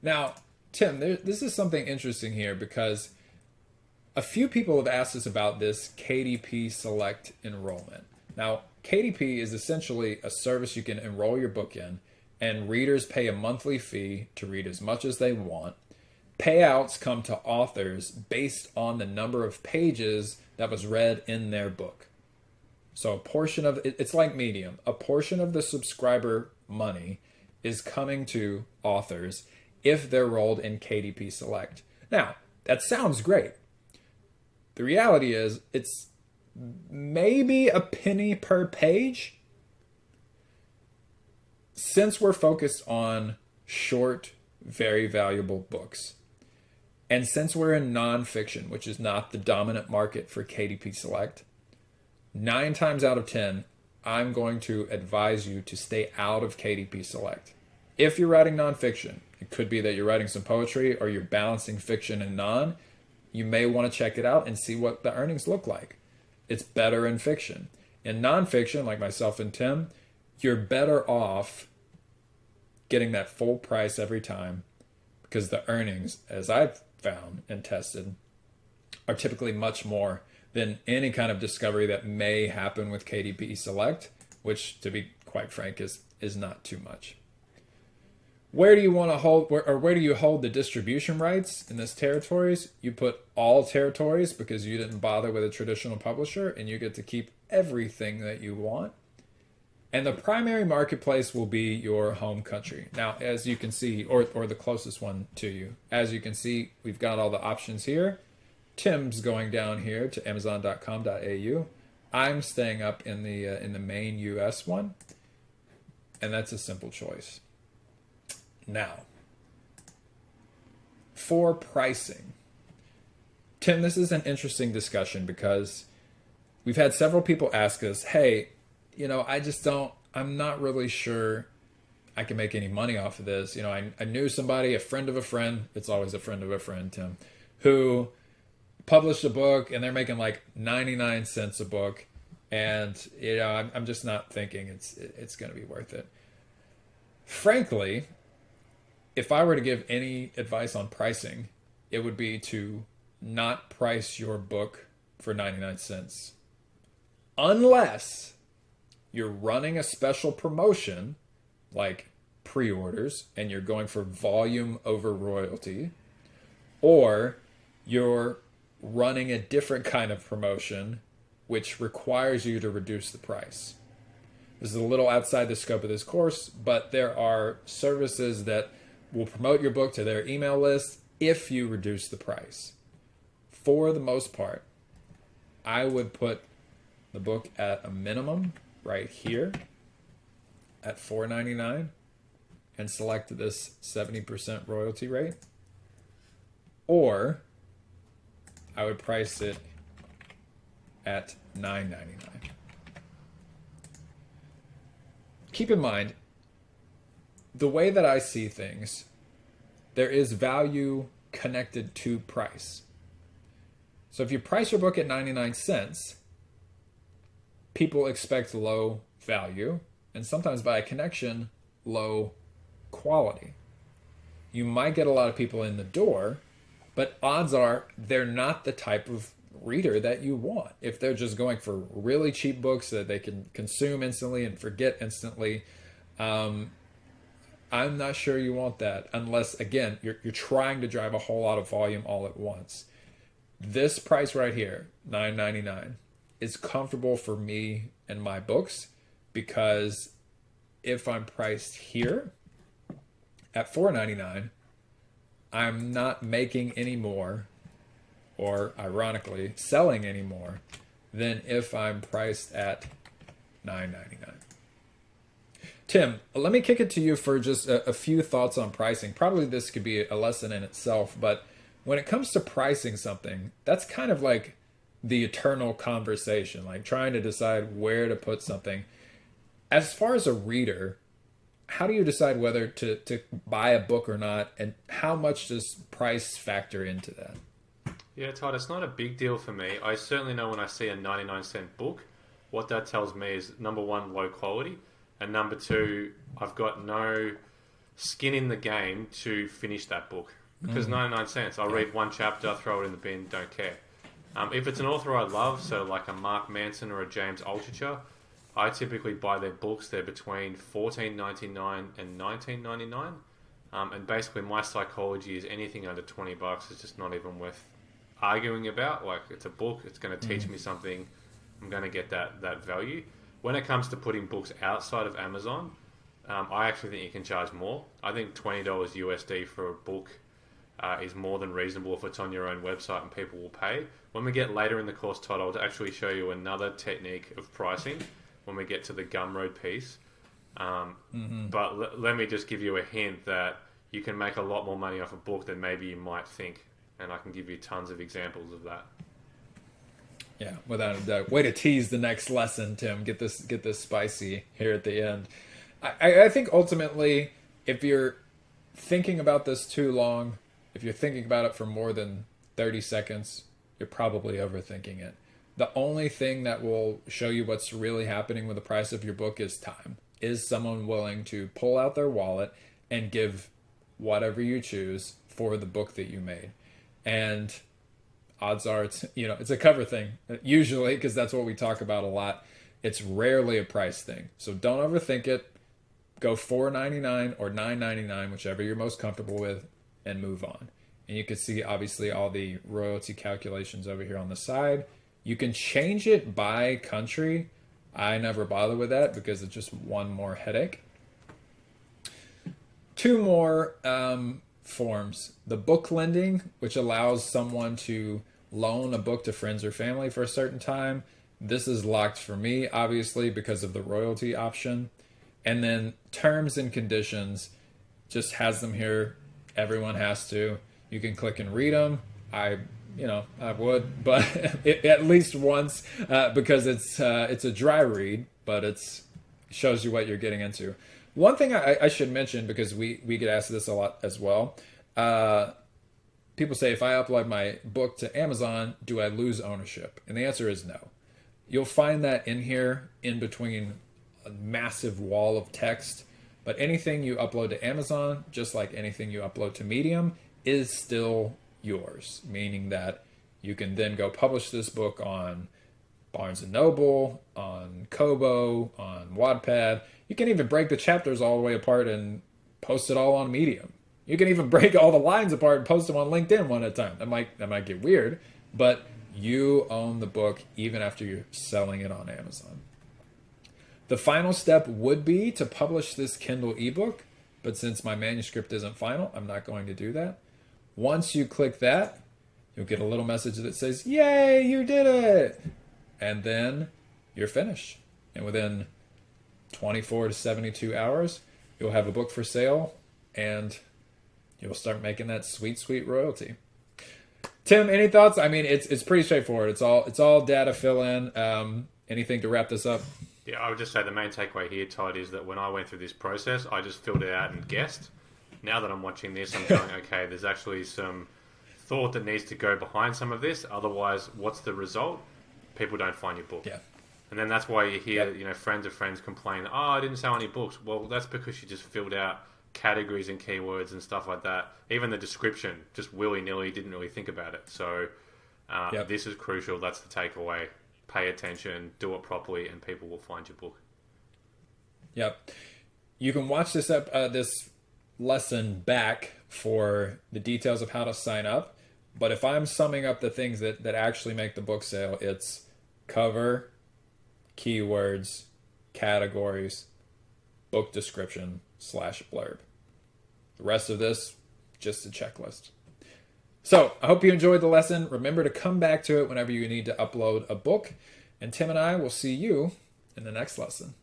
Now, Tim, this is something interesting here because a few people have asked us about this KDP Select enrollment. Now, KDP is essentially a service you can enroll your book in, and readers pay a monthly fee to read as much as they want. Payouts come to authors based on the number of pages that was read in their book. So a portion of it's like Medium. A portion of the subscriber money is coming to authors if they're rolled in KDP Select. Now, that sounds great. The reality is it's maybe a penny per page. Since we're focused on short, very valuable books, and since we're in nonfiction, which is not the dominant market for KDP Select, 9 times out of 10, I'm going to advise you to stay out of KDP Select. If you're writing nonfiction, it could be that you're writing some poetry or you're balancing fiction and non, you may want to check it out and see what the earnings look like. It's better in fiction. In nonfiction, like myself and Tim, you're better off getting that full price every time because the earnings, as I've found and tested, are typically much more than any kind of discovery that may happen with KDP Select, which, to be quite frank, is not too much. Where do you want to hold, or where do you hold the distribution rights in this territories? You put all territories because you didn't bother with a traditional publisher, and you get to keep everything that you want. And the primary marketplace will be your home country. Now, as you can see, or the closest one to you, as you can see, we've got all the options here. Tim's going down here to Amazon.com.au. I'm staying up in the main US one, and that's a simple choice. Now, for pricing, Tim, this is an interesting discussion because we've had several people ask us, hey, I'm not really sure I can make any money off of this. I knew somebody, a friend of a friend, it's always a friend of a friend, Tim, who published a book and they're making like 99 cents a book. And, I'm just not thinking it's going to be worth it. Frankly, if I were to give any advice on pricing, it would be to not price your book for 99 cents. Unless you're running a special promotion like pre-orders and you're going for volume over royalty, or you're running a different kind of promotion which requires you to reduce the price. This is a little outside the scope of this course, but there are services that will promote your book to their email list if you reduce the price. For the most part, I would put the book at a minimum right here at $4.99 and select this 70% royalty rate. Or I would price it at $9.99. Keep in mind, the way that I see things, there is value connected to price. So if you price your book at 99 cents, people expect low value, and sometimes by a connection, low quality. You might get a lot of people in the door, but odds are they're not the type of reader that you want. If they're just going for really cheap books that they can consume instantly and forget instantly, I'm not sure you want that unless, again, you're trying to drive a whole lot of volume all at once. This price right here, $9.99, is comfortable for me and my books because if I'm priced here at $4.99, I'm not making any more, or ironically, selling any more than if I'm priced at $9.99. Tim, let me kick it to you for just a few thoughts on pricing. Probably this could be a lesson in itself, but when it comes to pricing something, that's kind of like the eternal conversation, like trying to decide where to put something. As far as a reader, how do you decide whether to buy a book or not, and how much does price factor into that? Yeah, Todd, it's not a big deal for me. I certainly know when I see a 99-cent book, what that tells me is, number one, low quality, and number two, I've got no skin in the game to finish that book. Because 99 cents, I'll read one chapter, throw it in the bin, don't care. If it's an author I love, so like a Mark Manson or a James Altucher, I typically buy their books. They're between $14.99 and $19.99. And basically my psychology is anything under $20 is just not even worth arguing about. Like, it's a book, it's going to teach me something, I'm going to get that value. When it comes to putting books outside of Amazon, I actually think you can charge more. I think $20 USD for a book is more than reasonable if it's on your own website and people will pay. When we get later in the course, Todd, I'll actually show you another technique of pricing when we get to the Gumroad piece. But let me just give you a hint that you can make a lot more money off a book than maybe you might think. And I can give you tons of examples of that. Yeah, without a doubt. Way to tease the next lesson, Tim. Get this spicy here at the end. I think ultimately, if you're thinking about this too long, if you're thinking about it for more than 30 seconds, you're probably overthinking it. The only thing that will show you what's really happening with the price of your book is time. Is someone willing to pull out their wallet and give whatever you choose for the book that you made? And odds are it's a cover thing usually, because that's what we talk about a lot. It's rarely a price thing. So don't overthink it. Go $4.99 or $9.99, whichever you're most comfortable with, and move on. And you can see obviously all the royalty calculations over here on the side. You can change it by country. I never bother with that because it's just one more headache. Two more forms. The book lending, which allows someone to loan a book to friends or family for a certain time. This is locked for me, obviously, because of the royalty option. And then terms and conditions, just has them here. Everyone has to. You can click and read them. I would, but at least once, because it's a dry read, but it shows you what you're getting into. One thing I should mention, because we get asked this a lot as well. People say, if I upload my book to Amazon, do I lose ownership? And the answer is no. You'll find that in here, in between a massive wall of text. But anything you upload to Amazon, just like anything you upload to Medium, is still yours. Meaning that you can then go publish this book on Barnes & Noble, on Kobo, on Wattpad. You can even break the chapters all the way apart and post it all on Medium. You can even break all the lines apart and post them on LinkedIn one at a time. That might get weird, but you own the book even after you're selling it on Amazon. The final step would be to publish this Kindle ebook, but since my manuscript isn't final, I'm not going to do that. Once you click that, you'll get a little message that says, "Yay, you did it!" And then you're finished. And within 24 to 72 hours, you'll have a book for sale, and you'll start making that sweet, sweet royalty. Tim, any thoughts? I mean, it's pretty straightforward. It's all data fill in. Anything to wrap this up? Yeah, I would just say the main takeaway here, Todd, is that when I went through this process, I just filled it out and guessed. Now that I'm watching this, I'm going, okay, there's actually some thought that needs to go behind some of this. Otherwise, what's the result? People don't find your book. Yeah. And then that's why you hear, friends of friends complain, "Oh, I didn't sell any books." Well, that's because you just filled out categories and keywords and stuff like that. Even the description, just willy-nilly, didn't really think about it. So this is crucial. That's the takeaway. Pay attention, do it properly, and people will find your book. Yep. You can watch this lesson back for the details of how to sign up. But if I'm summing up the things that actually make the book sale, it's cover, keywords, categories, book description /blurb. The rest of this, just a checklist. So I hope you enjoyed the lesson. Remember to come back to it whenever you need to upload a book. And Tim and I will see you in the next lesson.